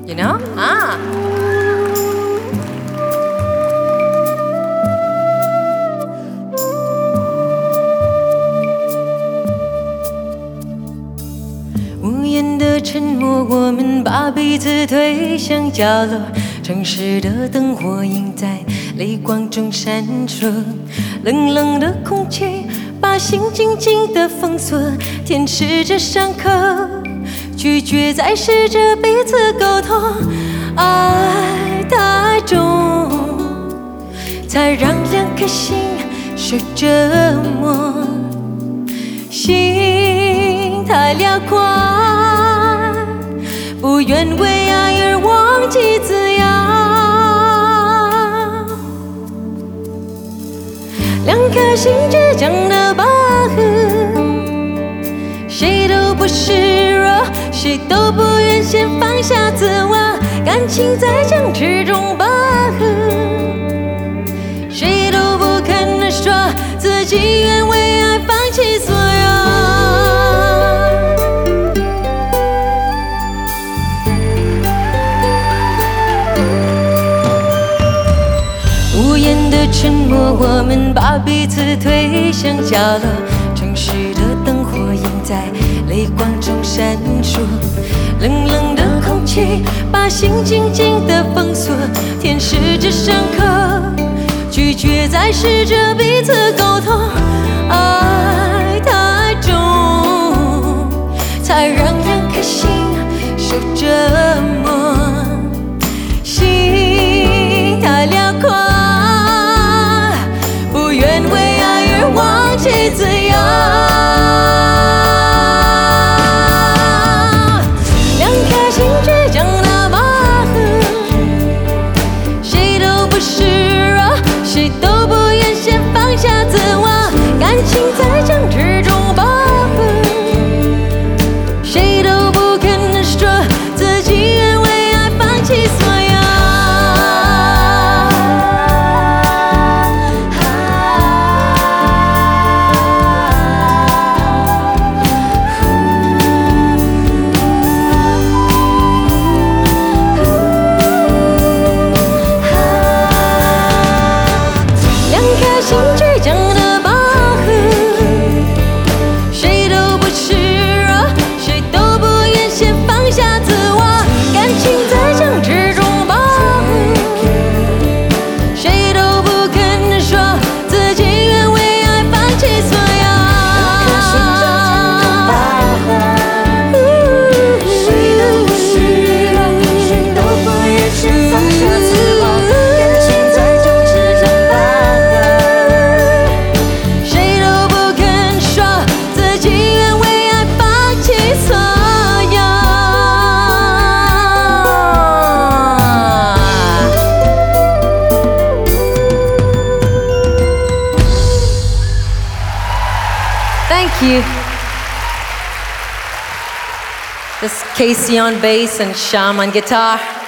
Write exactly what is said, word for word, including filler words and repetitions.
You know? Ah. 无言的沉默，我们把彼此推向角落。城市的灯火映在泪光中闪烁，冷冷的空气把心紧紧地封锁，舔舐着伤口，拒绝再试着彼此沟通。爱太重，才让两颗心受折磨。心太辽阔，不愿为爱而忘记自由。两颗心倔强的拔河，谁都不示弱，谁都不愿先放下自我。感情在僵持中拔河，谁都不肯说自己愿为爱放弃所有。无言的沉默，我们把彼此推向角落。城市的灯火映在泪光中闪烁，冷冷的空气把心紧紧地封锁，舔舐着伤口，拒绝再试着彼此沟通。爱太重，才让两颗心受折磨。心太辽阔，不愿为爱而忘记自由。两颗心倔强的拔河，谁都不示弱，谁都不愿先放下自我。感情在僵持中拔河，谁都不肯说自己愿为爱放弃所有。两颗心倔强的拔河，谁都不示弱，谁都不愿先放下自我。感情在僵持中拔河，谁都不肯说自己愿为爱放弃所有。 两颗心倔强的拔河，谁都不示弱，谁都不愿先放下自我。感情在僵持中拔河， 谁都不肯说自己愿为爱放弃所有。Thank you. This is Casey on bass and Sham on guitar.